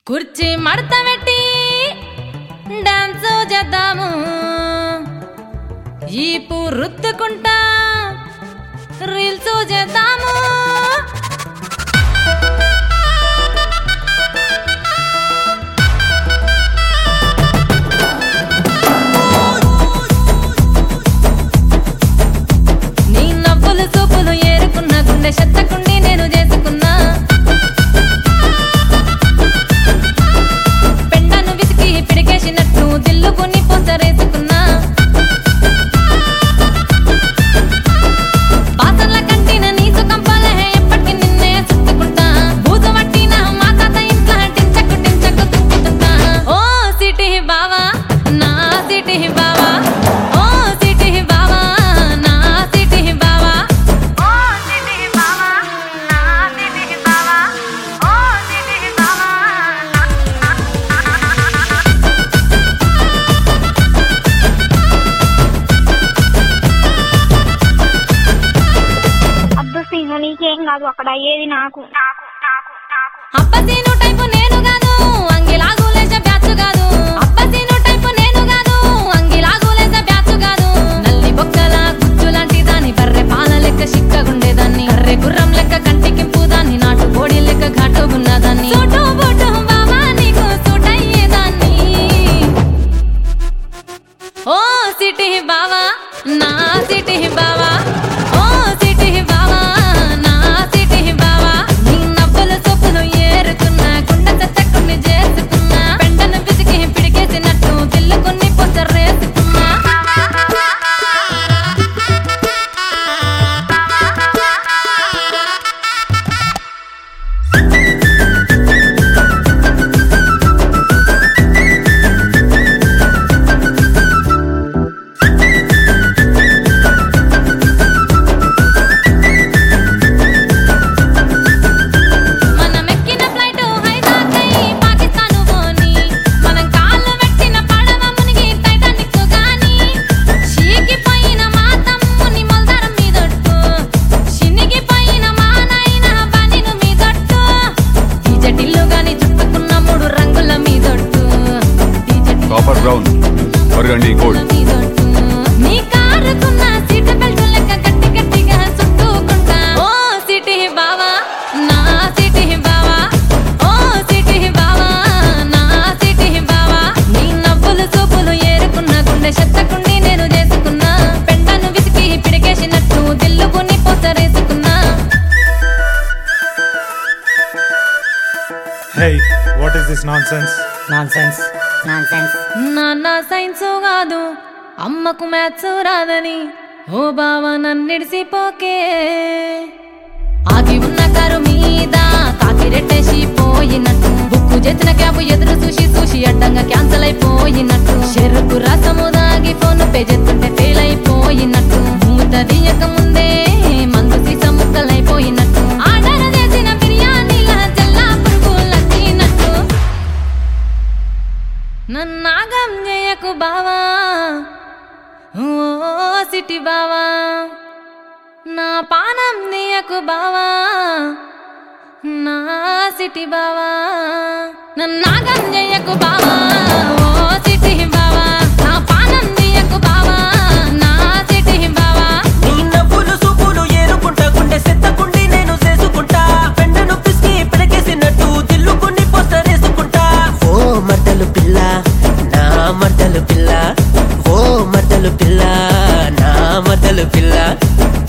కుర్చీ మడత పెట్టి డాన్స్ చేద్దాము, ఈపు రుత్తుకుంటా రీల్స్ చేద్దాము. నీ నవ్వులు సూపులు ఏరుకున్న గుండె చెత్తకుండి నేను చేసుకున్నా, పెండను విసికి పిడికేసినట్టు దిల్లుకుని పోసరేసుకున్నా. బాసన్ల కంటిన నీ సుఖం పాలే ఎప్పటికి నిన్నే చుట్టుకుంటా, బూజు పట్టిన మా తాత ఇంట్లో టించకు టించకు తుప్పుతుంటా. ఓ సిటీ బావా నా సిటీ బావా, ఓ సిటీ బావా నా సిటీ బావా, ఓ సిటీ బావా నా సిటీ బావా, ఓ సిటీ బావా. అబ్బా సీను నీకేం కాదు, అక్కడ అయ్యేది నాకు నాకు నాకు నాకు అబ్బసీను టైపు నేను కాదు, అంగిలాగులేసే బ్యాచ్ కాదు. అబ్బసీను టైపు నేను కాదు, అంగిలాగులేసే బ్యాచ్ కాదు. నల్లి బొక్కల గుజ్జు లాంటి దాన్ని, బర్రె పాల లెక్క చిక్కగుండేదాన్ని, కర్రె గుర్రం లెక్క కంటికింపు దాన్ని, నాటు కోడి లెక్క ఘాటుగున్నదాన్ని. సూటు బూటు బావా నీకు సూట్ అయ్యేదాన్ని. ఓ సిటీ బావా నా సిటీ బావా, ఓ సిటీ బావా నా సిటీ బావా. నీ నవ్వుల సొప్పులు ఏరుకున్నా, గుండె చెత్తకుని చేసుకున్నా, పెండను విసికి పిడికేసినట్టు దిల్లుకుని పొసరేసుకున్నా. మనం ఎక్కిన ఫ్లైట్ హైజాక్ అయ్యి పాకిస్తాను పోని, మనం కాళ్ళు పెట్టిన పడవ మునిగి టైటానిక్ గాని, చీకిపోయిన మా తమ్ముని మొల్దరం మీదొట్టు, చినిగిపోయిన మా నాయన బనిను మీదొట్టు, డీజటిల్లు గాని చుట్టుకున్న 3 రంగుల మీదొట్టు, కాపర్ బ్రౌన్ బర్గండి గోల్డ్. మీదొట్టు. నీ కారుకున్న సీట్ బెల్ట్ లెక్క గట్టి గట్టిగా చుట్టుకుంటా. ఓ సిటీ బావా నా సిటీ బావా, ఓ సిటీ బావా నా సిటీ బావా. నీ నవ్వులు సూపులు ఏరుకున్న గుండె చెత్తకుండి నేను చేసుకున్నా, పెండను విసికి పిడికేసినట్టు దిల్లుకుని పొసరేసుకున్నా. Hey, what is this nonsense? Nonsense. నాన్న సైన్సు కాదు, అమ్మకు మ్యాథ్స్ రాదని, ఓ బావ నన్నిడిసిపోకే. ఆగి ఉన్న కారు మీద కాకి రెట్టేసి పోయినట్టు, బుక్కు చేసిన క్యాబ్ ఎదురు చూసి చూసి అడ్డంగా క్యాన్సల్ అయిపోయినట్టు, చెరుకు రసము దాగి ఫోన్ పే చేస్తుంటే ఫెయిల్ అయిపోయినట్టు, మూత తీయక ముందే మందు సీసా ముక్కలైపోయినట్టు, ఆర్డర్ చేసిన బిర్యానీల జల్లా పురుగులచ్చినట్టు. నన్నాగం చేయకు బావా, ఓ సిటీ బావా, నా పానం నీయకు బావా, నా సిటీ బావా. నన్నాగం చేయకు బావా, ఓ సిటీ బావా, నా పానం నీయకు బావా, నా సిటీ బావా. నీ నవ్వులు సూపులు ఏరుకుంటా, గుండె సెత్తకుండి నేను చేసుకుంటా, పెండను పిసికి పిడకేసినట్టు దిల్లుకుని పోసరేసుకుంటా. ఓ మర్దలు పిల్ల నా మర్దలు పిల్ల, ఓ మర్దలు పిల్ల నా మర్దలు పిల్ల.